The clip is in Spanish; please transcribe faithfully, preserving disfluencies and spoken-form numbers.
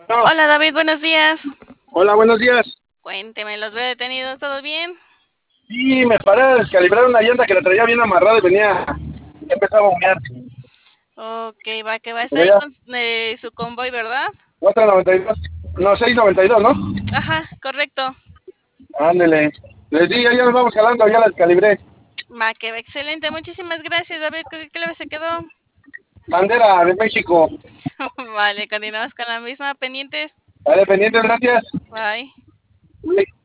No. Hola David, buenos días. Hola, buenos días. Cuénteme, los veo detenidos, ¿todo bien? Sí, me paré a descalibrar una llanta que la traía bien amarrada y venía, ya empezaba a humear. Ok, va que va, está Pero ahí ya, con eh, su convoy, ¿verdad? cuatro noventa y dos, no, seis noventa y dos, ¿no? Ajá, correcto. Ándele. Les di, ya, ya nos vamos jalando, ya la descalibré. Va que va, excelente. Muchísimas gracias, David. ¿Qué clave se quedó? Bandera de México. Vale, continuamos con la misma. Pendientes. Vale, pendientes, gracias. Bye.